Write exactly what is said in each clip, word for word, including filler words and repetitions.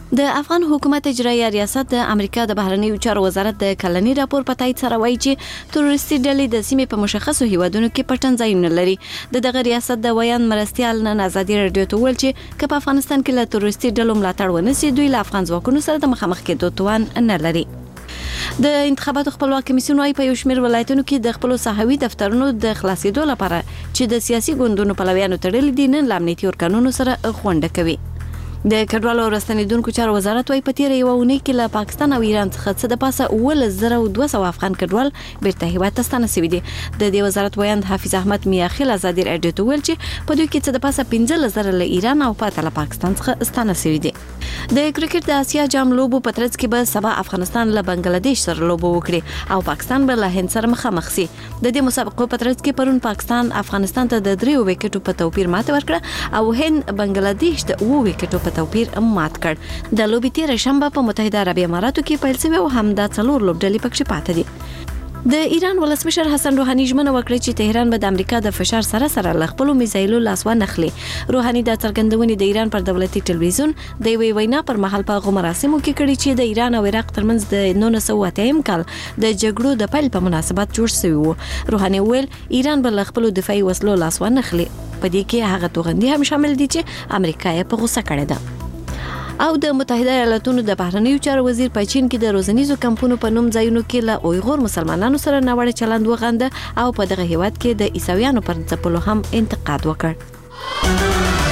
د افغان حکومت اجرایي ریاست د امریکا د بهرنیو چارو وزارت د کلنی راپور په تایید سره وایي چې تروریستي ډلې د سیمې په مشخصو هیوادونو کې پټن ځایونه لري. د دغه ریاست د ویان مرستیال نن ازادي رادیو ته ویل چې که په افغانستان کې له تروریستي ډلو ملاتړ ونشي دوی له افغان ځواکونو سره د مخامخ کېدو توان نه لري. د انتخاباتو خپلواک کمیسیون وايي په یو شمېر ولایتونو کې د خپل صحوي دفترونو د خلاصېدو لپاره چې د سیاسي ګوندونو پلویانو تړلي دي نن امنیتي ارکانونو سره غونډه کوي. د کډوالو او راستنیدونکو چارو وزارت وايي په تیر یو اونۍ کې له پاکستان او ایران څخه څه د پاسه اوولس زره دوه سوه افغان کډوال بیرته هیواد ته ستانه شوي دي. د دې وزارت ویاند حافظ احمد میاخیل ازادي رادیو ته ویل چې په دوی کې څه د پاسه پنځلس زره له ایران او پاته له پاکستان څخه ستانه شوي دي. د کرکټ د اسیا جام لوبو په ترڅ کې به سبا افغانستان له بنگلاديش سره لوبو وکړي او پاکستان به له هند سره مخامخ شي. د دې مسابقو په ترڅ کې پرون پاکستان افغانستان ته د دریو وکټو په توپیر ماته ورکړه او هند بنگلاديش د اوو وکټو په توپیر ماته کړ. د لوبې تیر شنبه په متحده عربي اماراتو کې پیل شوی او همدا څلور لوبډلې پکې پاتې دي. د ایران ولسمشر حسن روحاني ژمنه وکړه چې تهران به د امریکا د فشار سره سره له خپلو میزایلو لاس ونخلي. روحاني د څرګندونې د ایران پر دولتي ټلویزیون د یوې وینا پر مهال په هغو مراسمو کې کړې چې د ایران او عراق ترمنځ د نولس سوه اتم کال د جګړو د پیل په مناسبت جوړ شوی و. روحاني ویل ایران به له خپلو دفاعي وسلو لاس ونخلي. په دې کې هغه توغندي هم شامل دي چې امریکا یې په غوسه کړې ده. او د متحده ایالاتونو د بهرنیو چارو وزیر په چین کې د روزنیزو کمپونو په نوم ځایونو کې له اویغور مسلمانانو سره ناوړه چلند وغنده او په دغه هیواد کې د عیسویانو پر ځپلو هم انتقاد وکړ.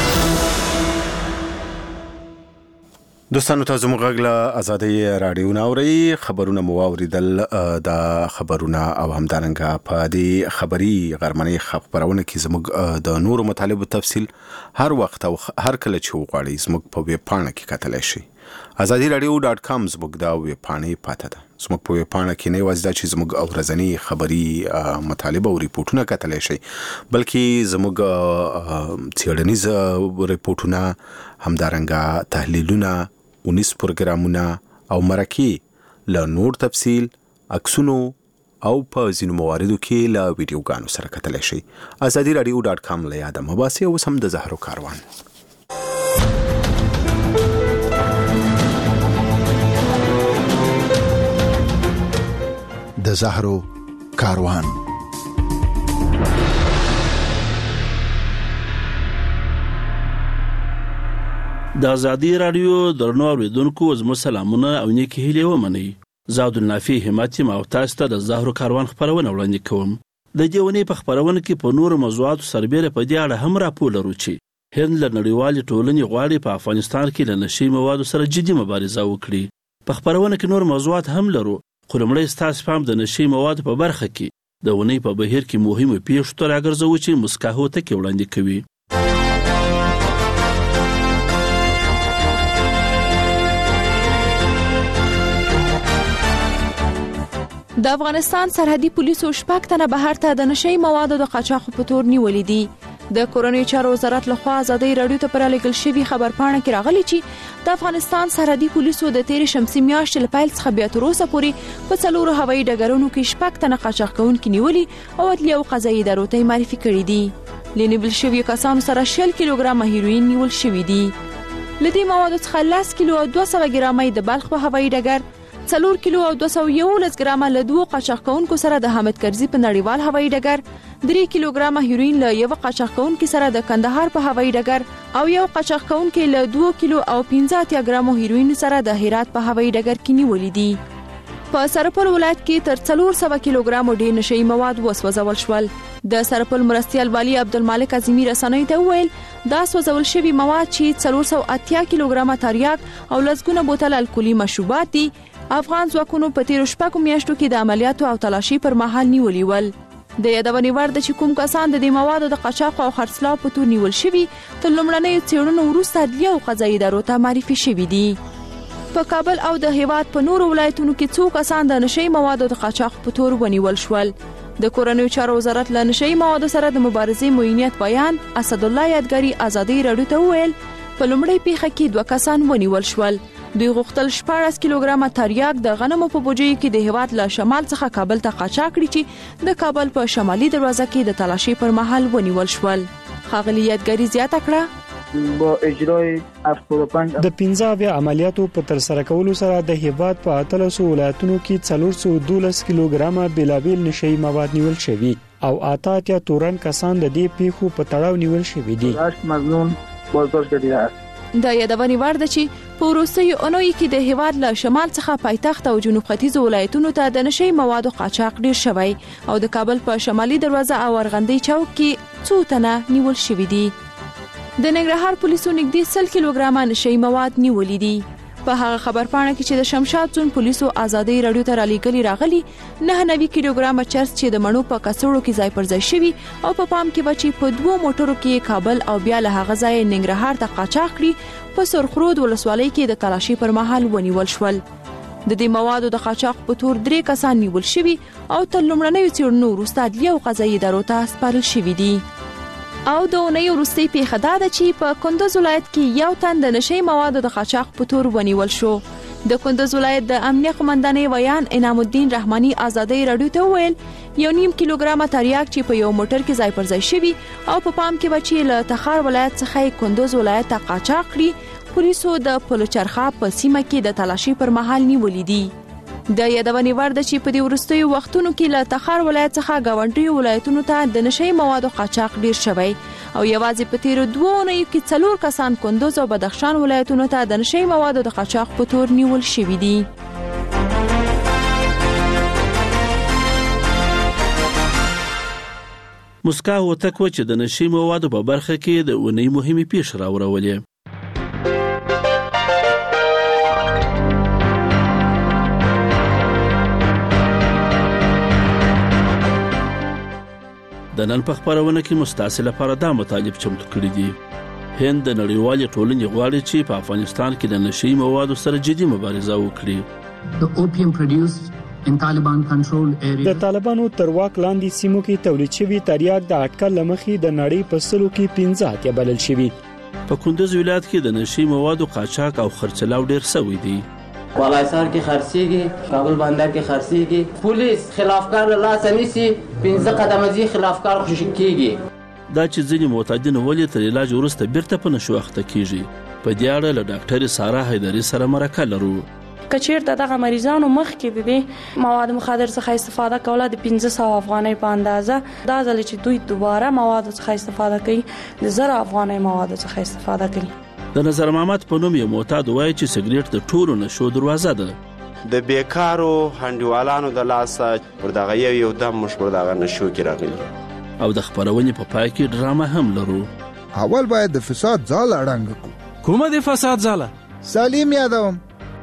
دوستانو تاسو موږ غږ له ازادي رادیو ناوړي خبرونه مو واوریدل. د خبرونه او همدارنګه په دې خبري غرمنۍ خبرونه کې زموږ د نورو مطالبو تفصیل هر وخت او هر کله چې وغواړئ زموږ په ویب پاڼه کې کتلی شئ. ازادي رادیو ډاټ کام زموږ د ویب پاڼې پاته ده. زموږ په ویب پاڼه کې نه یوازې دا چې زموږ ورځنی خبري مطالب او ریپورتونه کتلی شئ بلکې زموږ څیړنیز ریپورتونه همدارنګه تحلیلونه ونیس پروګرامونه او مرکې له نور تفصیل عکسونو او په ځینو مواردو کې له ویډیوګانو سره کتلی شئ. ازادي رادیو ډاټ کام له یاده مه باسئ. اوس هم د زهرو کاروان. د زهرو کاروان. د ازادي رادیو درنو اوریدونکو زموږ سلامونه او نیکی هیلې ومنئ. زه عبدالنافع همت یم او تاسو ته د زهرو کاروان خپرونه وړاندې کوم. د دې ونې په خپرونه کې په نورو موضوعاتو سربېره په دې اړه هم راپور لرو چې هند له نړیوالې ټولنې غواړي په افغانستان کې له نشي موادو سره جدي مبارزه وکړي. په خپرونه کې نور موضوعات هم لرو خو لومړی ستاسو پام د نشي موادو په برخه کې د ونې په بهیر کې مهمو پیښو ته راګرځوو چې مسکاهو ته کې وړاندې کوي. د افغانستان سرحدي پولیسو شپږ تنه بهر ته د نشئی موادو د قاچاق په تور نیولې دي. د کورنیو چارو وزارت لخوا ازادي رادیو ته پرلېږل شوی خبر پاڼه کې راغلی چې د افغانستان سرحدي پولیسو د تیر شمسي میاشتې له پیل څخه بیا تر اوسه پورې په څلورو هوایي ډګرونو کې شپږ تنه قاچاق کوونکي نیولي او عدلیه او قضایي ادارو ته معرفي کړي دي. له نیول شویو کسانو سره شل کیلوګرامه هیروین نیول شوي دي. له دې موادو څخه لس کیلو او دوه سوه ګرامه د بلخ په هوایي ډګر، څلور کیلو او دوه سوه یولس ګرامه له دوه قاچاق کوونکو سره د حامد کرزي په نړیوال هوایي ډګر، درې کیلوګرامه هیروین له یو قاچاق کوونکو سره د کندهار په هوایي ډګر او یو قاچاق کوونکو له دوه کیلو او پنځه اتیا ګرامو هیروین سره د هرات په هوایي ډګر کې نیولې دي. په سرپل ولایت کې تر څلور سوه کیلوګرامو ډیر نشئی مواد وسوځول شول. د سرپل مرستیال والی عبدالمالک عظیمی رسنۍ ته وویل دا سوځول شوي مواد چې څلور سوه اتیا کیلوګرامه تریاک او لسګونه بوتل الکولي مشروبات دي افغان ځواکونو په تیرو شپږو میاشتو کې د عملیاتو او تلاشي پر مهال نیولي ول. د یادونې وړ ده چې کوم کسان د دې موادو د قاچاق او خرڅلاو په تور نیول شوي تر لومړنیو څېړنو وروسته عدلیه او قضایي ادارو ته معرفي شوي دي. په کابل او د هیواد په نورو ولایتونو کې څو کسان د نشئی موادو د قاچاق په تور ونیول شول. د کورنیو چارو وزارت له نشئی موادو سره د مبارزې معینیت بیان اسدالله یادګاري ازادي رادیو ته وویل په لومړۍ پیښه کې دوه کسان ونیول شول. دوی غوښتل شپاړس کیلوګرامه تریاک د غنمو په بوجیو کې د هیواد له شمال څخه کابل ته قاچاق کړي چې د کابل په شمالي دروازه کې د تلاشي پر مهال ونیول شول. ښاغلي یادګاري زیاته کړه با اجرای هفتاد و پنج د پنځه اویا عملیاتو په تر سره کولو سره د هیواد په اتلسو ولایتونو کې څلور سوه دولس کیلوګرامه بېلابېل نشئی مواد نیول شوي او اته اتیا تورن کسان د دې پیښو په تړاو نیول شوي دي. هشت مظنون بازداشت شده است. د یادونې وړ ده چې په وروستیو اونیو کې د هیواد له شمال څخه پایتخت او جنوب ختیځ ولایتونو ته د نشئی موادو قاچاق ډیر شوی او د کابل په شمالي دروازه او ارغندې چوک کې څو تنه نیول شوي دي. د ننګرهار پولیسو نږدې سل کیلوګرامه نشئی مواد نیولې دي. په هغه خبرپاڼه کې چې د شمشاد زون پولیسو ازادي رادیو ته رالیږلي راغلي نه نوي کیلوګرامه چرس چې د مڼو په کڅوړو کې ځای پر ځای شوي او په پام کې بچي په دوو موټرو کې کابل او بیا له هغه ځای ننګرهار ته قاچاق کړي په سرخرود ولسوالۍ کې د تلاشي پر مهال ونیول شول. د دې موادو د قاچاق په تور درې کسان نیول شوي او تر لومړنیو څېړنو وروسته عدلیه او قضایي ادارو ته سپارل شوي دي. او د اونۍ وروستۍ پیښه دا ده چې په کندوز ولایت کې یو تن د نشئی موادو د قاچاق په تور ونیول شو. د کندوز ولایت د امنیه قومندانۍ ویان انعام الدین رحماني ازادي رادیو ته ویل یو نیم کیلوګرامه تریاک چې په یو موټر کې ځای پر ځای شوي او په پام کې بچي له تخار ولایت څخه کندوز ولایت ته قاچاق کړي پولیسو د پلوچرخه په سیمه کې د تلاشي پر مهال نیولې دي. د یادونې وړ ده چې په دې وروستیو وختونو کې له تخار ولایت څخه ګاونډیو ولایتونو ته د نشئی موادو قاچاق ډیر شوی او یوازې په تیرو دوو اونیو کې څلور کسان کندوز او بدخشان ولایتونو ته د نشئی موادو د قاچاق په تور نیول شوي دي. مسکا وتکو چې د نشئی موادو په برخه کې د اونۍ مهمه پیښه راوړولې. د نن په خبرونه کې مستعصل لپاره دا مطالب چمتو کړی دي. هند د نړیوالې ټولنې غواړي چې په افغانستان کې د نشئی موادو سره جدي مبارزه وکړي. The opium produced in Taliban controlled areas. د طالبانو تر واک لاندې سیمو کې تولید شوی تریاک د اټکل لمخې د نړۍ په سلو کې پنځه اتیا بلل شوی. په کندوز ولایت کې د نشئی موادو قاچاق او خرڅلاو ډیر شوی دی. والایسار کې خرڅيږي، کابل بندر کې خرڅيږي، پولیس خلافکار له لاس نیسي، پنځه قدمه ځي خلافکار خوشی کیږي. دا چې ځینې معتادین ولې تر علاج وروسته بیرته په نشو اخته کیږي. په دې اړه له ډاکټر سارا حیدری سره مرکه لرو. کچیر دغه مریضانو مخ کې د مواد مخدر څخه استفاده کوله د پنځه سوه افغانۍ په اندازه، دا ځل چې دوی دوباره مواد څخه استفاده کوي د زر افغانۍ مواد څخه استفاده کوي. د نظر محمد په نوم یو معتاد وایي چې سګریټ د ټولو نشو دروازه ده. د بیکارو هنډوالانو د لاسه پر دغه یو یو دم مش پر دغه نشو کې راغلي. او د خبرونې په پای کې ډرامه هم لرو. اول باید د فساد ځاله اړنګ کو. کومه د فساد ځاله؟ سلیم یادوم.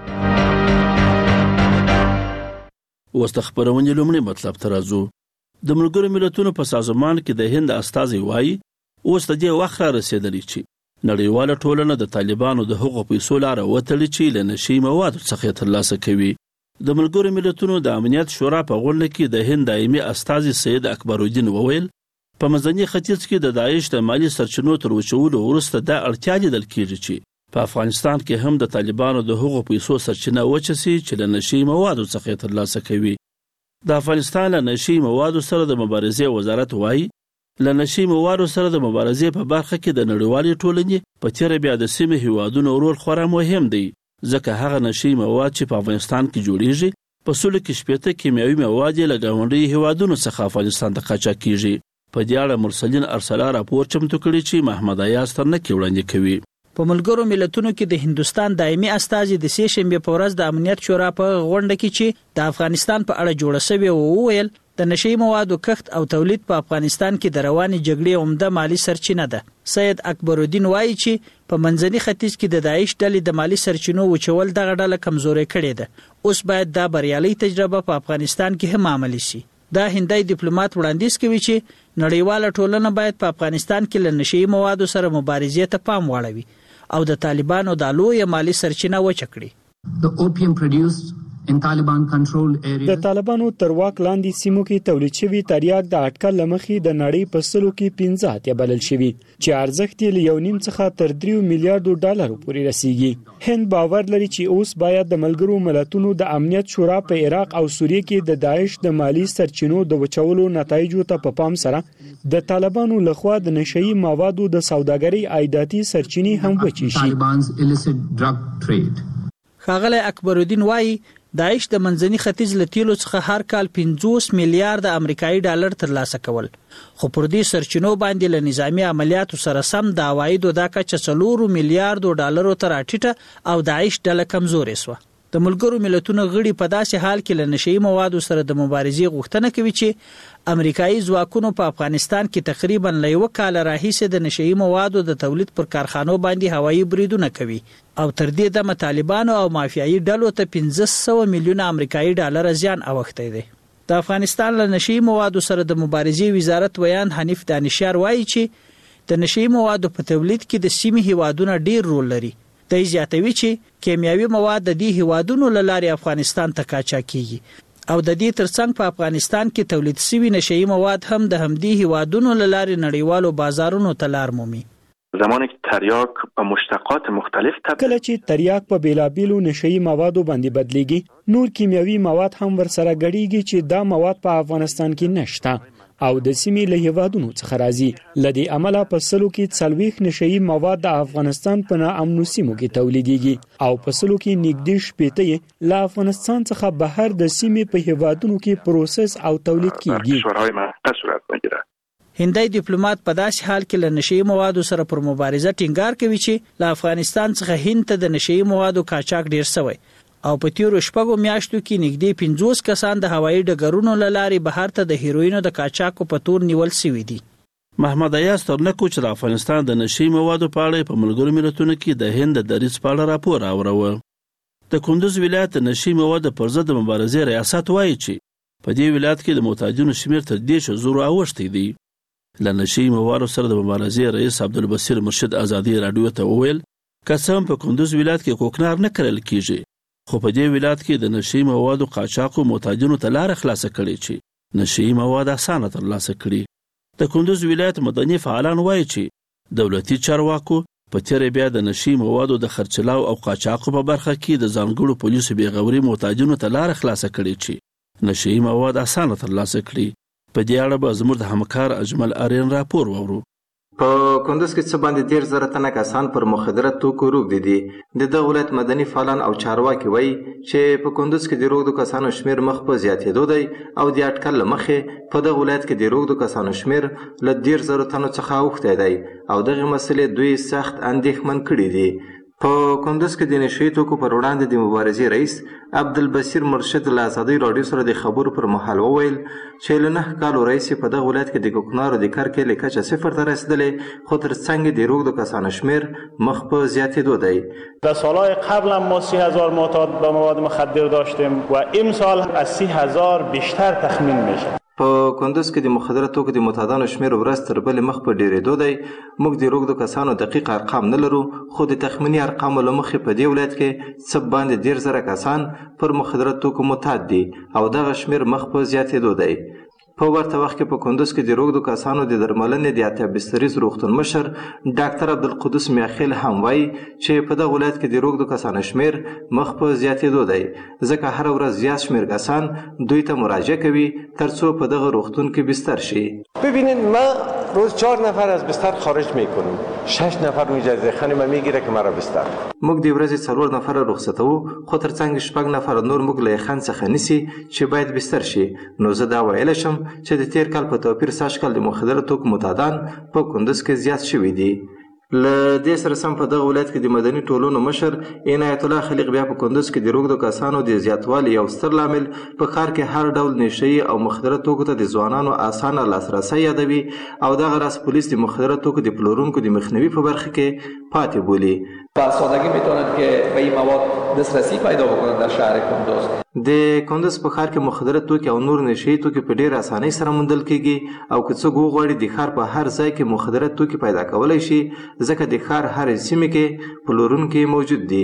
اوس د خبرونې لومړی مطلب ته راځو. د ملګرو ملتونو په سازمان کې د هند استازي وایي اوس د دې وخت را رسېدلی چې نړیواله ټولنه د طالبانو د حقوقو پیسو لاره وتړي چې له نشئی موادو څخه ترلاسه کوي. د ملګرو ملتونو د امنیت شورا په غونډه کې د هند دایمي استازي سید اکبر الدین وویل په منځني ختیځ کې د داعش د مالی سرچینو تر وچولو وروسته دا اړتیا لیدل کېږي چې په افغانستان کې هم د طالبانو د حقوقو پیسو سرچینه وچسي چې له نشئی موادو څخه ترلاسه کوي. د افغانستان له نشئی موادو سره د مبارزې وزارت وایي له نشئی موادو سره د مبارزې په برخه کې د نړیوالې ټولنې په تیر بیا د سیمې هیوادونو رول خورا مهم دی ځکه هغه نشئی مواد چې په افغانستان کې جوړیږي په سلو کې شپېته کیمیاوي مواد له ګاونډي هیوادونو څخه افغانستان ته قاچاق کیږي. په دې اړه مرسلین ارسلا راپور چمتو کړی چې محمد ایاز تر نه کې وړاندې کوي. په ملګرو ملتونو کې د هندستان دایمي استازي د سې شنبه په ورځ د امنیت شورا په غونډه کې چې د افغانستان په اړه جوړه شوې او ویل د نشئی موادو کښت او تولید په افغانستان کې د رواني جګړې عمده مالی سرچینه ده. سید اکبر الدین وایي چې په منځني ختیځ کې د داعش ډلې د مالی سرچینو وچول دغه ډله کمزوري کړې ده. اوس باید دا بریالي تجربه په افغانستان کې هم عملي شي. دا هندای ډیپلوماټ وړاندیز کوي چې نړیواله ټولنه باید په افغانستان کې له نشئی موادو سره مبارزې ته پام واړوي او د طالبانو د لوی مالی سرچینه وچکړي. The opium produced in Taliban controlled areas. د طالبانو تر واک لاندې سیمو کې تولید شوی تریاک د اټکل لمخې د نړۍ په سلو کې پنځه اتیا بلل شوی چې ارزښت یې له یو نیم څخه تر درې میلیارډ ډالرو پورې رسیږي. هند باور لري چې اوس باید د ملګرو ملتونو د امنیت شورا په عراق او سوریه کې د داعش د مالی سرچینو د وچولو نتایجو ته په پام سره د طالبانو لخوا د نشئی موادو د سوداګرۍ عایداتي سرچینې هم وچی شي. Taliban's illicit drug trade. ښاغلی اکبر الدین وایي داعش د منځني ختیځ له تیلو څخه هر کال پنځوس میلیارډ امریکایي ډالر ترلاسه کول، خو پر دې سرچینو باندې له نظامی عملیاتو سره سم د عوایدو دا کچه څلورو میلیارډو ډالرو ته راټیټه او داعش ډله کمزورې شوه. د ملګرو ملتونو غړي په داسې حال کې له نشئی موادو سره د مبارزې غوښتنه کوي چې امریکایي ځواکونو په افغانستان کې تقریبا له یو کال راهیسې د نشئی موادو د تولید پر کارخانو باندې هوایي بریدونه کوي او تر دې دمه طالبانو او مافیایي ډلو ته پنځه سوه میلیونه امریکایي ډالر زیان اوښتی دی. د افغانستان له نشئی موادو سره د مبارزې وزارت ویان حنیف دانشیار وایي چې د نشئی موادو په تولید کې د سیمې هیوادونه ډیر رول لري. دی زیاتوي چې کیمیاوي مواد د دې هیوادونو له لارې افغانستان ته قاچاق کیږي او د دې ترڅنګ په افغانستان کې تولید شوي نشئی مواد هم د همدې هیوادونو له لارې نړیوالو بازارونو ته لار مومي. زمانی که تریاک به مشتقات مختلف تبدیل کله چې تریاک په بیلابیلو نشئی موادو باندې بدلیږي نور کیمیاوي مواد هم ورسره ګډیږي چې دا مواد په افغانستان کې نشته او د سیمې له هیوادونو څخه راځي. لدی عمله په سلو کې څلويخ نشئی مواد د افغانستان په ناامنو سیمو کې تولیدېږي او په سلو کې نږدې شپېته له افغانستان څخه بهر د سیمې په هیوادونو کې پروسس او تولید کیږي. هندي ډیپلوماټ په داسې حال کې له نشئی موادو سره پر مبارزه ټینګار کوي چې له افغانستان څخه هند ته د نشئی موادو قاچاق ډیر شوی او په تیرو شپږو میاشتو کې نږدې پنځوس کسان د هوایي ډګرونو له لارې بهر ته د هیروینو د قاچاقو په تور نیول شوي دي. محمد ایاز ترنکو چې د افغانستان د نشئی موادو په اړه په ملګرو ملتونو کې د هند د دریځ په اړه راپور راوړاوه. د کندوز ولایت د نشئی موادو پر ضد د مبارزې ریاست وایي چې په دې ولایت کې د معتادینو شمیر تر دېرشو زرو اوښتی دی. له نشئی موادو سره د مبارزې رئیس عبدالبصیر مرشد ازادي راډیو ته وویل که څه هم په کندوز ولایت کې کوکنار نه کرل کیږي خو په دې ولایت کې د نشئی موادو قاچاقو معتادینو ته لار خلاصه کړي چې نشئی مواد اسانه ترلاسه کړي. د کندوز ولایت مدني فعالان وایي چې دولتي چارواکو په تیر بیا د نشئی موادو د خرڅلاو او قاچاقو په برخه کې د ځانګړو پولیسو بیغوري معتادینو ته لار خلاصه کړي چې نشئی مواد اسانه ترلاسه کړي. په دې اړه به زموږ د همکار اجمل ارین راپور وورو. په کندوز کې څه باندې ډیر زره تنه کسان پر مخدره توکو روږدي دي. د دغه ولایت مدني فعالان او چارواکي وایي چې په کندوز کې د روږدو کسانو شمیر مخ په زیاتېدو دی او د اټکل له مخې په دغه ولایت کې د روږدو کسانو شمیر له ډیر زره تنو څخه اوښتی دی او دغه مسلې دوی سخت اندېښمن کړي دي. په کندوز کې د نشئی توکو پر وړاندې د مبارزې رئیس عبدالبصیر مرشد له ازادي راډیو سره د خبرو پر مهال وویل چې له نهه کالو راهیسې په دغه ولایت کې د کوکنارو د کرکې له کچه صفر ته رسیدلې خو تر څنګ د روږدو کسانو شمیر مخ په زیاتېدو دی. در سالهای قبل هم ما سی هزار معتاد به مواد مخدر داشتیم و امسال از سی هزار بیشتر تخمین میشه. په کندوز کې د مخدره توکو د معتادانو شمیر ورځ تر بلې مخ په ډیرېدو دی. موږ د روږدو کسانو دقیق ارقام نه لرو خو د تخمیني ارقامو له مخې په دې ولایت کې څه باندې ډیر زره کسان پر مخدره توکو معتاد دي او دغه شمیر مخ په زیاتېدو دی. په ورته وخت کې په کندوز کې د روږدو کسانو د درملنې د اتیا بستریز روغتون مشر ډاکټر عبدالقدوس میاخیل هم وایي چې په دغه ولایت کې د روږدو کسانو شمیر مخ په زیاتېدو دی ځکه هره ورځ زیات شمیر کسان دوی ته مراجعه کوي ترڅو په دغه روغتون کې بستر شي. ببینید ما روز چهار نفر از بستر خارج میکنم شش نفر اجازه خانم میگیره که مرا بستر. موږ د ورځې څلور نفر رخصتو خو ترڅنګ شپږ نفر نور موږ له خان څخه نیسي چې باید بستر شي. نو زه دا ویلی شم چې د تیر کال په توپیر سږ کال د مخدره توکو معتادان په کندوز کې زیات شوي دي. له دې سره سم په دغه ولایت کې د مدني ټولنو مشر عنایت الله خلیق بیا په کندوز کې د روږدو کسانو د زیاتوالي یو ستر لامل په ښار کې هر ډول نشئی او مخدره توکو ته د ځوانانو اسانه لاسرسی یادوي او دغه راز پولیس د مخدره توکو د پلورونکو د مخنیوي په برخه کې پاتې بولي. به سادگی میتونند که به این مواد دسترسی پیدا بکنند در شهر کندوز. د کندوز په ښار کې مخدره توکي او نور نشئی توکي په ډېر اسانۍ سره موندل کیږي او که څوک وغواړي د ښار په هر ځای کې مخدره توکي پیدا کولی شي ځکه د ښار هر سیمې کې پلورونکي موجود دي.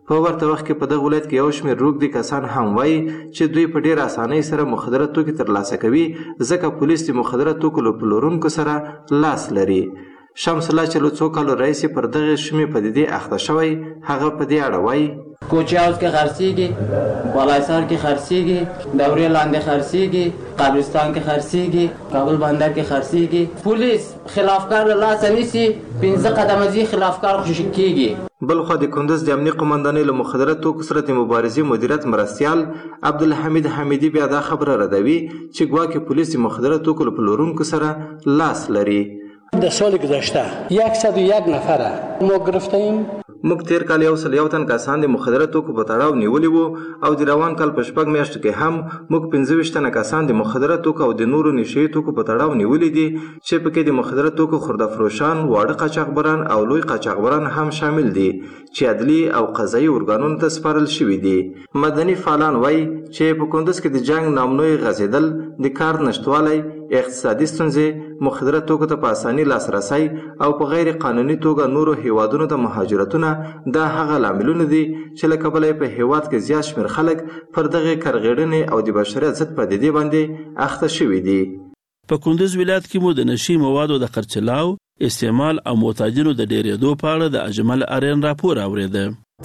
په ورته وخت کې په دغه ولایت کې یو شمېر روږدي کسان هم وایي چې دوی په ډېر اسانۍ سره مخدره توکي ترلاسه کوي ځکه پولیس د مخدره توکو له پلورونکو سره لاس لري. شمس الله چې له څو کالو راهیسې پر دغې شومې پدیدې اخته شوی هغه په دې اړه وایي کوچی هاوس کې خرڅېږي، بالایسار کې خرڅېږي، دورې لاندې خرڅېږي، قبرستان کې خرڅېږي، کابل بندر کې خرڅېږي. پولیس خلافکار له لاسه نیسي، پنځه قدمه ځي خلافکار خوشي کېږي. بلخوا د کندز د امنیه قمندانۍ له مخدره توکو سره د مبارزې مدیریت مرستیال عبدالحمید حمیدي بیا دا خبره ردوي چې ګواکې پولیس د مخدره توکو له پلورونکو سره لاس لري. در سال گذشته صد و یک نفره ما گرفتیم. موږ تیر کال یو سل یو تن کسان د مخدره توکو په تړاو نیولي وو او د روان کال په شپږ میاشتو کې هم موږ پنځه ویشت تنه کسان د مخدره توکو او د نورو نشهیي توکو په تړاو نیولي دي چې پکې د مخدره توکو خورده فروشان، واړه قاچاقبران او لوی قاچاقبران هم شامل دي چې عدلي او قضایي ارګانونو ته سپارل شوي دي. مدني فعالان وایي چې په کندز کې د جنګ نامنوي غځېدل، د کار نشتوالی، اقتصادي ستونزې، مخدره توکو ته په اساني لاسرسی او په غیر قانوني توګه نورو هیوادونو ته مهاجرتونه دا هغه لاملونه دي چې له کبله په هیواد کې زیات شمېر خلک پر دغه کرغېړنې او د بشریت ضد پدیدې باندې اخته شوي دي. په کندز ولایت کې مو د نشي موادو د خرڅلاو، استعمال او معتادینو د ډېرېدو په اړه د اجمل ارین راپور اورېده.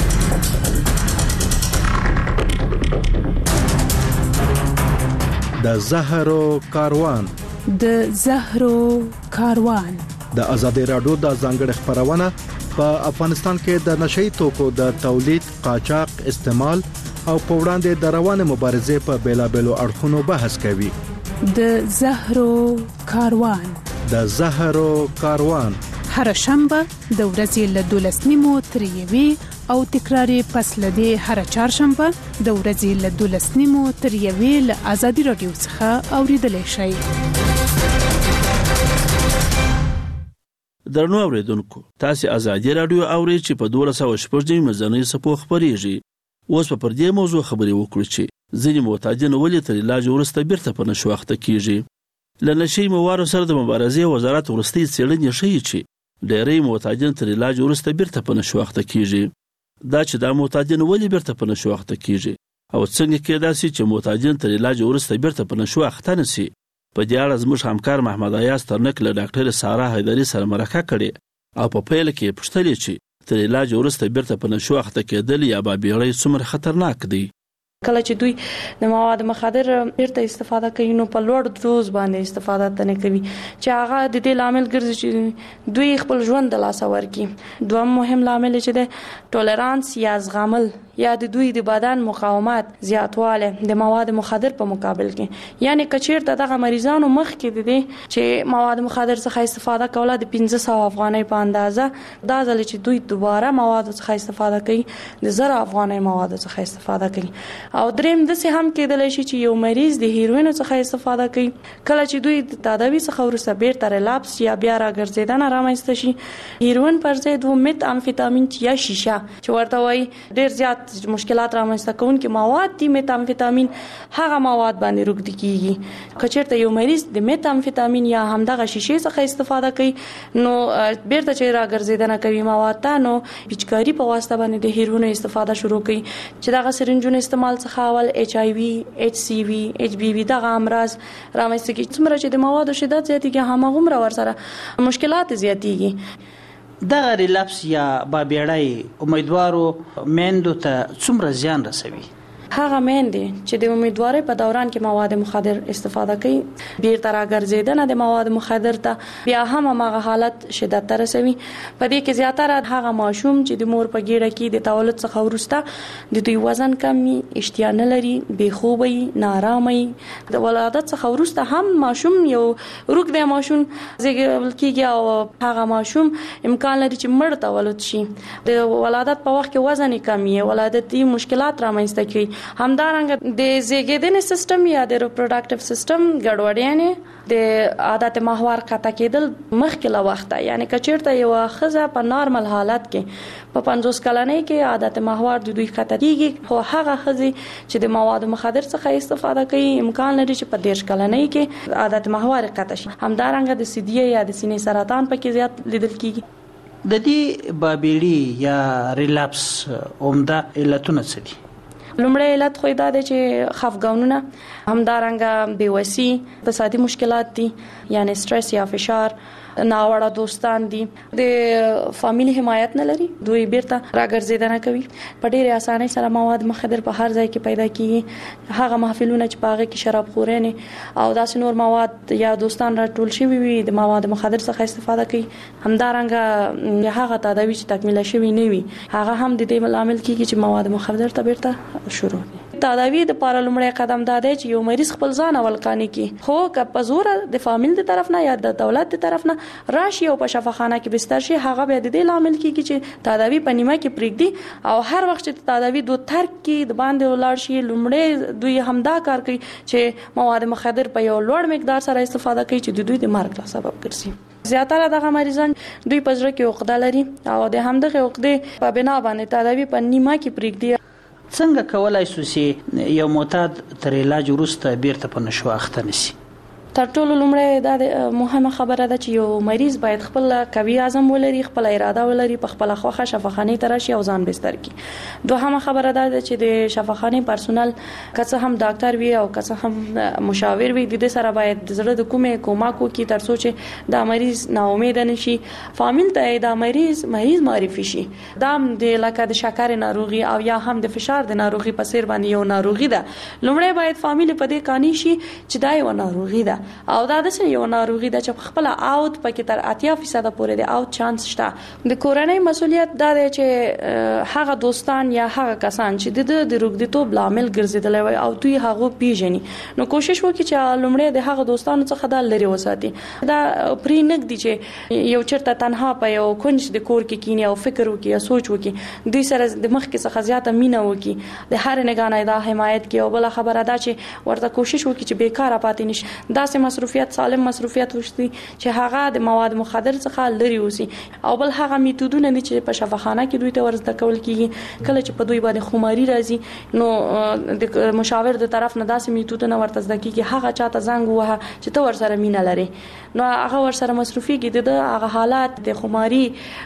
د زهرو کاروان د زهرو کاروان د ازادي راډیو د ځانګړي خبرونه په افغانستان کې د نشئی توکو د تولید، قاچاق، استعمال او په وړاندې د روانه مبارزې په بیلابېلو اړخونو بحث کوي. د زهرو کاروان د زهرو کاروان هر شنبه د ورځې له دولس نیمو تر یوې او تکراري پس له دې هر چهارشنبه د ورځې له دولس نیمو تر یوې له ازادي راډیو څخه اوریدلای شئ. درنو اوریدونکو، تاسو ازادي راډیو اورئ چې په دوه سوه شپږ مزنۍ سپو خبريږي. اوس په پر دې موضوع خبرې وکړو چې ځینې معتادین ولې تر علاج وروسته بیرته په نشو اخته کیږي. له نشي موادو سره د مبارزې وزارت وروستۍ څېړنې ښیي چې ډېری معتادین تر علاج وروسته بیرته په نشو اخته کیږي. دا چې دا معتادین ولې بیرته په نشو اخته کیږي او څنګه کېدای شي چې معتادین تر علاج وروسته بیرته په نشو اخته نشي، په دې اړه زموږ همکار محمد ایاز ترنک له ډاکټر سارا حیدري سره مرکه کړې او په پیل کې پوښتلې چې تر علاج وروسته بیرته په نشو اخته کېدل یا به بیړۍ څومره خطرناک دی. کله چې دوی د مواد مخدر بیرته استفاده کوي نو په لوړ دوز باندې استفاده تنه کوي چې هغه د دې لامل ګرځي چې دوی خپل ژوند د لاس ورکی. دویم مهم لامل چې د ټولرانس یا زغمل یا د دوی د بدن مقاومت زیاتواله د مواد مخدر په مقابل کې، یعنی کچیر دغه مریضانو مخ کې دي چې مواد مخدر څخه استفاده کوله د پنځه سوه افغانۍ په اندازه، دا ځل چې دوی دوباره مواد څخه استفاده کوي د زر افغانۍ مواد څخه استفاده کوي. او دریم د سه هم کېدلی شي چې یو مریض د هیروین څخه استفاده کوي، کله چې دوی د تداوی څخه ورسره بیرته ریلاپس یا بیا راګرځیدنه رامنځته شي، هیروین پر ضد و مت امفیتامین یا شیشه چې ورته وایي ډیر زیات مشکلات رامنځته کوونکي مواد دي. مت امفیتامین هغه مواد باندې روږدي کیږي. کچېرته یو مریض د مت امفیتامین یا همدغه شیشه څخه استفاده کوي نو بیرته چې راګرځیدنه کوي مواد ته، نو پیچکاری په واسطه باندې د هیروین استفاده شروع کوي چې دغه سرنجونو استعمال څخه اول ایچ آی وی، ایچ سی وی، ایچ بی وی دغه امراض رامنځته کیږي. څومره چې د موادو شدت زیاتېږي هماغومره ورسره مشکلات زیاتېږي. دغه ریلاپس یا بابیړی امیدوارو میندو ته څومره زیان رسوي؟ هغه میندې چې د امیدوارۍ په دوران کې مواد مخدر استفاده کوي، بیرته راګرځیدنه د مواد مخدر ته بیا هم هغه حالت شدت ته رسوي. په دې کې زیاتره هغه ماشوم چې د مور په ګیډه کې د تولد څخه وروسته د دوی وزن کمی، اشتها نه لري، بې خوبي، نارامي، د ولادت څخه وروسته هم ماشوم یو روږدی ماشوم زیږول کېږي او هغه ماشوم امکان لري چې مړ تولد شي. د ولادت په وخت کې وزن کمی، ولادتي مشکلات رامنځته کوي. همدارنګه د زیږیدنې سیستم یا د ریپروډکټیو سیستم ګډوډیانې د عادت محور قطع کېدل مخکې له وخته، یعنی کچیرته یو ښځه په نارمل حالت کې په پنځوس کلنۍ کې عادت محور د دوی قطع کېږي، خو هغه ښځې چې د موادو مخدر څخه استفاده کوي امکان لري چې په دېرش کلنۍ کې عادت محور قطع شي. همدارنګه د سیدیه یا د سینې سرطان پکې زیات لیدل کېږي. د دې بابیړي یا ریلاپس عمده علتونه څه دي؟ لومړی علت خو دا دی چې خفګانونه، همدارنګه بېوسي، اقتصادي مشکلات دي، یعنی سټرس یا فشار، ناوړه دوستان دي، د فامیلی حمایت نه لري، دوی بیرته راګرځیدنه کوي، په ډېرې اسانۍ سره مواد مخدر په هر ځای کې پیدا کیږي. هغه محفلونه چې په هغه کې شراب خوري او داسې نور مواد یا دوستان راټول شوي وي د مواد مخدر څخه استفاده کوي، همدارنګه هغه تداوی چې تکمیله شوي نه وي هغه هم د دې لامل کیږي چې مواد مخدر ته بیرته شروع وي. تداوی د پاره لومړی قدم دا دی چې یو مریض خپل ځان اول قانې کی، خو که په زور د فامیل د طرف نه یا د دولت د طرف نه راشي او په شفاخانه کې بستر شي، هغه به د دې لامل کیږي چې تداوی په نیمه کې پرېږدي او هر وخت چې تداوی دوه ترک کې د باندې ولاړ شي، لومړی دوی همدا کار کوي چې مواد مخدر په یو لوړ مقدار سره استفاده کوي چې د دوی د مرګ سبب ګرځي. زیاتره دغه مریضان دوی په زړه کې عقده لري او د همدغه عقدې په بنا باندې تداوی په نیمه کې پرېږدي. څنګه کولای شو چې یو معتاد تر علاج وروسته بیرته په نشو اخته نشي؟ تر ټولو لومړی دا مهمه خبره ده چې یو مریض باید خپل قوي عزم ولري، خپل اراده ولري، په خپل خوخه شفاخانه ته راشي او ځان بستر کړي. دوهمه خبره ده چې د شفاخانه پرسونل که هم ډاکټر وي او که هم مشاور وي، د دې سره باید د زړه د کومه کوماکو کې تر څو چې دا مریض نا امید نشي، فامیل ته دا مریض مریض معرفي شي. دا د لکه د شکر ناروغي او یا هم د فشار د ناروغي په سیر باندې یو ناروغي ده. لومړی باید فامیل په دې قانی شي چې دا یو ناروغي ده او دا د یو ناروغي د چې خپل اوت پکې تر اتیا فیصد پورې د اوت چانس شته. د کورنۍ مسولیت دا دی چې هغه دوستان یا هغه کسان چې د د روغتیتوب لامل ګرځیدل وي او دوی هغه پیژني، نو کوشش وکړي چې لومړی د هغه دوستانو څخه د لری وساتي. دا پری نګ دي چې یو چرته تنها په یو کونج د کور کې کینی او فکر وکړي یا سوچ وکړي، دوی سره د مخ کې څخه زیاته مینه وکړي، د هر نگانې دا حمایت کوي. او بل خبره دا چې ورته کوشش وکړي چې بیکاره پاتې نشي، داسې مصروفیت سالم مصروفیت وشتي چې هغه د مواد مخدر څخه لري اوسي. او بل هغه میتودونه دي چې په شفاخانه کې دوی ته ورزده کول کیږي. کله چې په دوی باندې خماري راځي نو د مشاور د طرف نه داسې میتودونه ورته زده کیږي، هغه چاته زنګ ووهه چې ته ورسره مینه لري، نو هغه ورسره مصروفيږي، د هغه حالات د خماري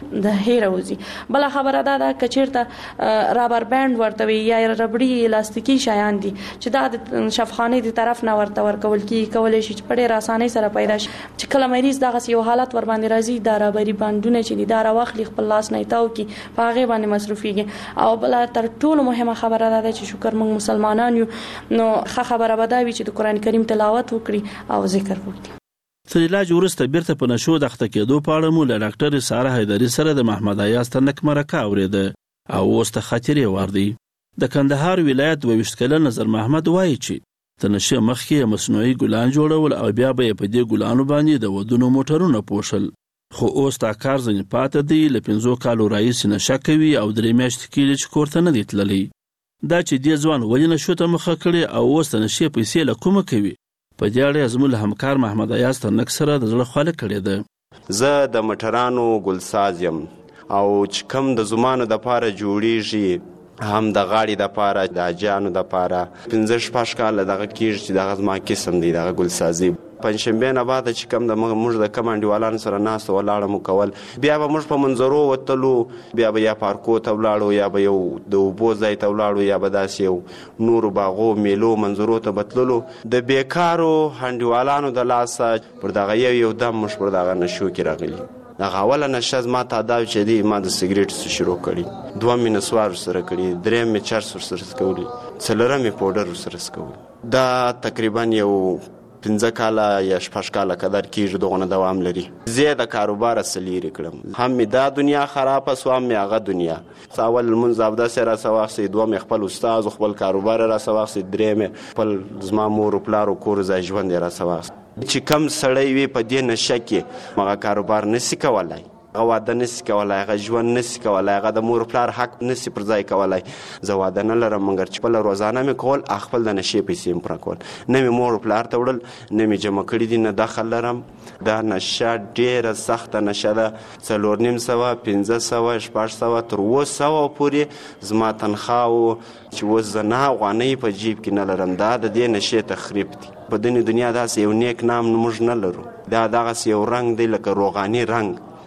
د هیر اوزي. بل خبره دا ده کچیرته رابر بند ورته وي یا ربړي الاستیکي شایان دي چې دا د شفاخانه د طرف نه ورته ورکول کیږي، کولای شي چې په اسانۍ سره پیدا شي. چې کله مریض دغه یو حالت ور باندې راځي، دا رابري باندونه چې دا راوخلی خپل لاس نه تاو کی په هغه باندې مصروفيږي. او بل تر ټولو مهمه خبره ده چې شکر موږ مسلمانان یو، نو ښه خبره بداوي چې د قران کریم تلاوت وکړي او ذکر وکړي. تر علاج وروسته بیرته په نشو د اخته کېدو په اړه مو له ډاکټر ساره حیدری سره د محمد ایاز تنک مرکه اوریده او اوس ته خاطرې واردی. د کندهار ولایت دوه ویشت کلن نظر محمد وایي چې د نشه مخکې مصنوعي ګلان جوړول او بیا به په دې ګلانو باندې د ودونو موټرونه پوښل، خو اوس دا کار ځنې پاتې دی. له پنځو کالو راهیسې نشه کوي او درې میاشتې کېږي چې کور ته نه دی تللی. دا چې دې ځوان ولې نشو ته مخه کړې او اوس د نشې پیسې له کومه کوي، په دې اړه زموږ له همکار محمد ایاز تنک سره د زړه خواله کړې ده. زه د موټرانو ګلساز یم او چې کوم د زمانو د پاره جوړیږي، هم د غاړې د پاره د اجانو د پاره پنځه شپږ کاله دغه کېږي چې دغه زما قسم دی دغه ګلسازي. پنځشنبې نه بعد چې کوم د موږ د کوم انډیوالانو سره ناست ولاړه مو کول، بیا به موږ په منظرو وتلو، بیا به یا پارکو ته ولاړو یا به یو د اوبو ځای ته ولاړو یا به داسې یو نورو باغو میلو منظرو ته بتللو. د بیکارو انډیوالانو د لاسه پر دغه یو یو دم موږ پر دغه نشو کې راغلي. دغه اوله نشه زما تعداد چې دی ما د سګریټ شروع کړي، دوه مې نسوار سره کړي، درې مې چرس سره سکولي، څلورم مې پاوډر سره سکولي. دا تقریبا یو پنځه کاله یا شپږ کاله قدر کېږي دغه دوام لري. زه د کاروبار سلیری کړم، هم مې دا دنیا خرابه سو، هم مې هغه دنیا. اول لمونځ اودس را سواخسي، دوه مې خپل استاد خپل کاروبار را سواخسي، درې مې خپل زما مور او پلار او کور ځای ژوند را سواخسي. چې کم سړی وي په دې نشه کې هغه کاروبار نسی کولای، هغه واده نسی کولای، هغه ژوند نسی کولای، هغه د مور پلار حق نسی پر ځای کولای. زه واده نه لرم مګر چې خپل روزانه مې کول، خپل د نشې پیسې مې پوره کول، نه مې مور پلار ته وړل، نه مې جمع کړي دي، نه دخل لرم. دا نشه ډېره سخته نشه ده. څلور نیم سوه، پنځه سوه، شپږ سوه تر اووه سوه پورې زما تنخوا و چې اوس زه نه افغانۍ په جیب کې نه لرم. دا د دې نشې تخریب دی. په دنیا دنیا داسې یو نیک نام موږ نه لرو. دا دغسې یو رنګ دی لکه روغاني رنګ.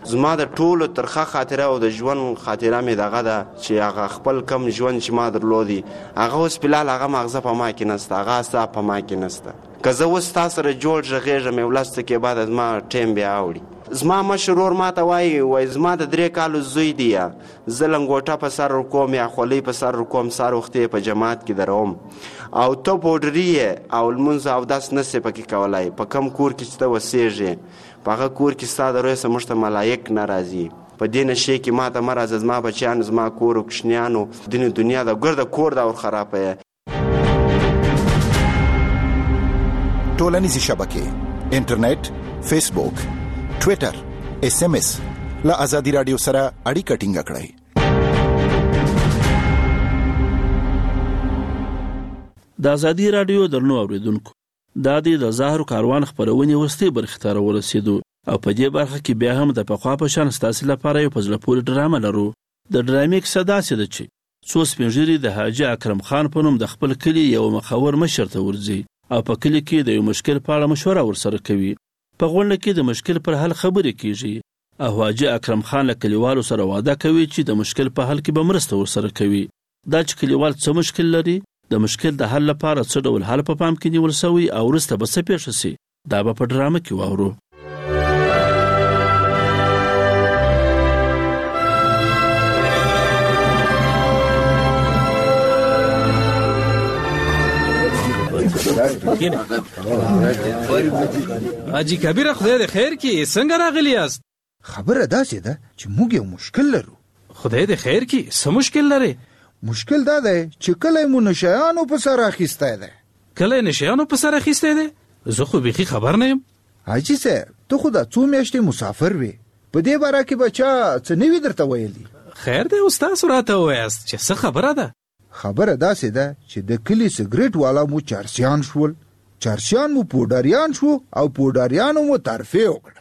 زما د ټولو ترخه خاطره او د ژوند خاطره مې دغه ده چې هغه خپل کم ژوند چې ما درلودي هغه اوس فلحال هغه مغزه په ما کې نسته، هغه اعصاب په ما کې نسته. که زه اوس تا سره جوړ غږېږم یو لس دقیقې بعد زما ټیم بیا اوړي. زما مشر ورور ما ته وایي وایي زما د درې کالو زوی دی، یا زه لنګوټه په سر ورکوم یا خولۍ په سر ورکوم، سهار وختې په جماعت کې دروم او ته پوډري یې او لمونځ اودس نسې پکې کولی. په کم کور کې چې ته اوسېږې په هغه کور کې ستا د روی څخه موږ ته ملایک نه راځي. په دې نشې کې ما ته مه راځه، زما بچیانو زما کور و کوشنیانو دین دنیا د ګرده کور دا ورخرابه یې. ټولنیزې شبکې انټرنیټ، فیسبوک، ټویټر، اس ام اس له ازادي رادیو سره اړیکه ټینګه کړئ. د ازادي رادیو درنو اوریدونکو، دا د زهرو کاروان خبرونه ورستي برخه ته ورسېدو او په دې برخه کې بیا هم د پخوا په شان ستاسو لپاره یو پزله پورې ډرامه لرو. د ډرامې کیسه داسې ده چې څو سپینږیري د حاجي اکرم خان په نوم د خپل کلي یو مخور مشر ته ورځي او په کلی کې د یو مشکل په اړه مشوره ورسره کوي. په غونډه کې د مشکل پر حل خبرې کیږي او حاجي اکرم خان له کلیوالو سره وعده کوي چې د مشکل په حل کې به مرسته ورسره کوي. دا چې کلیوال څه مشکل لري، د مشکل د حل لپاره څه ډول حل په پام کې نیول شوی او وروسته به څه پیښ شي، دا به په ډرامه کې واورو. حاجی کبیر خدای دې خیر کړي، څنګه راغلی یاست؟ خبره داسې ده چې موږ یو مشکل لرو. خدای دې خیر کړي، څه مشکل لري؟ مشکل دا دی چې کله مو نشیانو په سر اخیستی دی. کله نشیانو په سر اخیستی دی؟ زه خو بیخي خبر نه یم. حاجي صاحب ته خو دا څو میاشتې مسافر وې، په دې باره کې به چا څه نه وي درته ویلي؟ خیر دی اوس تاسو راته ووایاست چې څه خبره ده. خبره داسې ده چې د کلي سګریټ والا مو چارسیان شول، چارسیان مو پوډاریان شو او پوډاریانو مو ترفیع وکړه.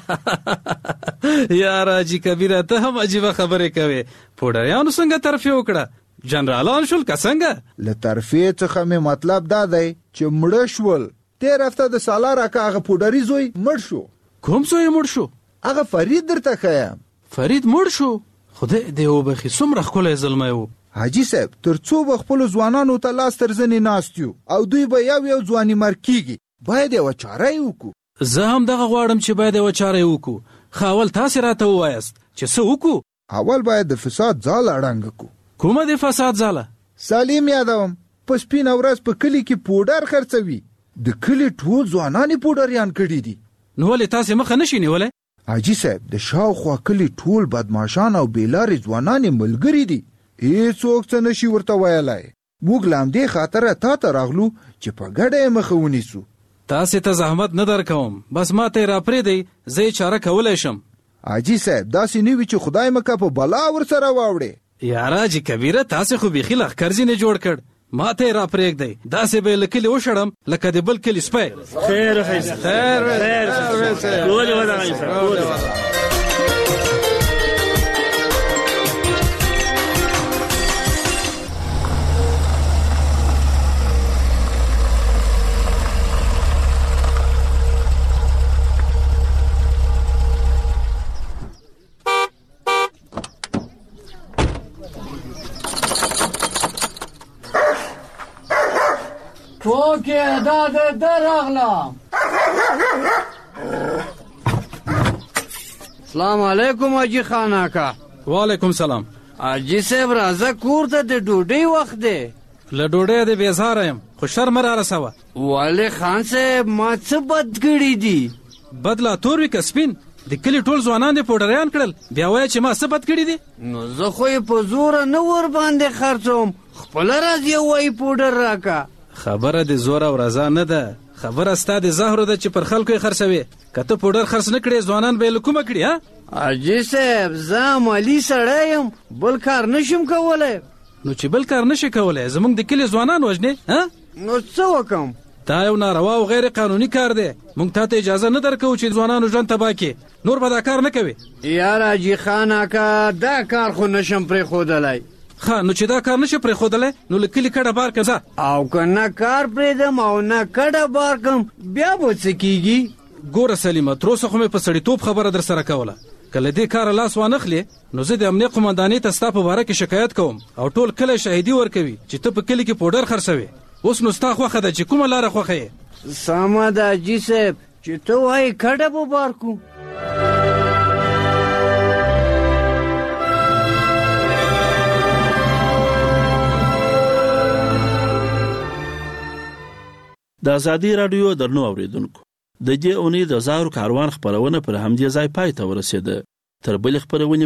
یار حاجي کبیره ته هم عجیبه خبرې کوې. پوډاریانو څنګه ترفیع وکړه؟ جنرالان شول که څنګه؟ له ترفیع څخه مې مطلب دا دی چې مړه شول. تیر هفته د سالار اکا هغه پوډاري زوی مړ شو. کوم زوی مړ شو؟ هغه فرید درته ښیم. فرید مړ شو؟ خدای دې وبخي، څومره ښکلی زلمی و. حاجی صاحب تر څو به خپلو ځوانانو ته لاس تر زنې ناست یو او دوی به یو یو ځواني مرګ کېږي، باید یوه چاره یې وکړو. زه هم دغه غواړم چې باید یوه چاره یې وکړو. ښه اول تاسې راته ووایاست چې څه وکړو. اول باید د فساد ځاله ړنګه کړو. کومه د فساد ځاله؟ سالم یادوم په سپینه ورځ په کلي کې پوډر خرڅوي. د کلي ټول ځوانان یې پوډریان کړي دي. نو ولې تاسې مخه نشئ نیولی؟ حاجي صاحب د شاوخوا کلي ټول بدماشان او بېلارې ځوانان یې ملګري دي، هیڅوک څه نشي ورته ویلی. موږ له همدې خاطره تا ته راغلو چې په ګډه یې مخه ونیسو. تاسې ته زحمت نه درکوم، بس ما ته یې راپرېږدئ، زه یې چاره کولی شم. حاجي صاحب داسې نه وي چې خدای مکه په بلا ورسره واوړې. یاره حاجي کبیره تاسې خو بیخي لښکر ځینې جوړ کړ. ما ته یې راپرېږدئ، داسې به یې له کلي وشړم لکه د بل کلي سپی. خیر خیر خیر اوکې دا د ده راغلم. سلام علیکم حاجي خان اکا. وعلیکم سلام. حاجي صاحب راځه کور ته، د ډوډۍ وخت دی. له ډوډۍ دې بېزاره یم، خو شر مه رارسوه. ولې خان صاحب ما څه بد کړي دي؟ بد لا تور وي که سپین؟ د کلي ټول ځوانان دې پوډریان کړل، بیا وایه چې ما څه بد کړي دي؟ نو زه خو یې په زوره نه ور باندې خرڅوم، خپله راځي وایي پوډر راکه. خبره د زور او رضا نه ده، خبره ستا د زهرو ده چې پر خلکو یې خرڅوي. که ته پوډر خرڅ نه کړې ځوانان به یې له کومه کړي؟ ها حاجي صاحب زه عملي سړی یم، بل کار نشم کولی. نو چې بل کار نشي کولی زموږ د کلي ځوانان وژنې؟ ها نو څه وکم؟ دا یو ناروا او غیر قانوني کار دی. موږ تا ته اجازه نه درکوو چې ځوانانو ژوند تباه کړي. نور به دا کار نه کوي. یار حاجي خان اکا دا کار خو نشم پرېښودلی. ښه نو چې دا کار نشي پرېښودلی نو له کلي کډه بار کړه. او که نه کار پرېږدم او نه کډه بار کړم بیا به څه کېږي؟ ګوره سلیمه تر اوسه خو مې په سړیتوب خبره در سره کوله، کله دې کار لاس وانخلې نو زه د امنیت قومندانۍ ته ستا په باره کې شکایت کوم او ټول کله شاهدي ورکوي چې ته په کلي کې پوډر خرڅوې. اوس نو ستا خوښه ده چې کومه لاره خوښه یې؟ سمه ده حاجي صاحب چې ته وایې کډه به بار کړو. د ازادي رادیو درنو اوریدونکو د دې اونۍ د زهرو کاروان خبرونه پر همدې ځای پای ته ورسېده. تر بلې خبرونې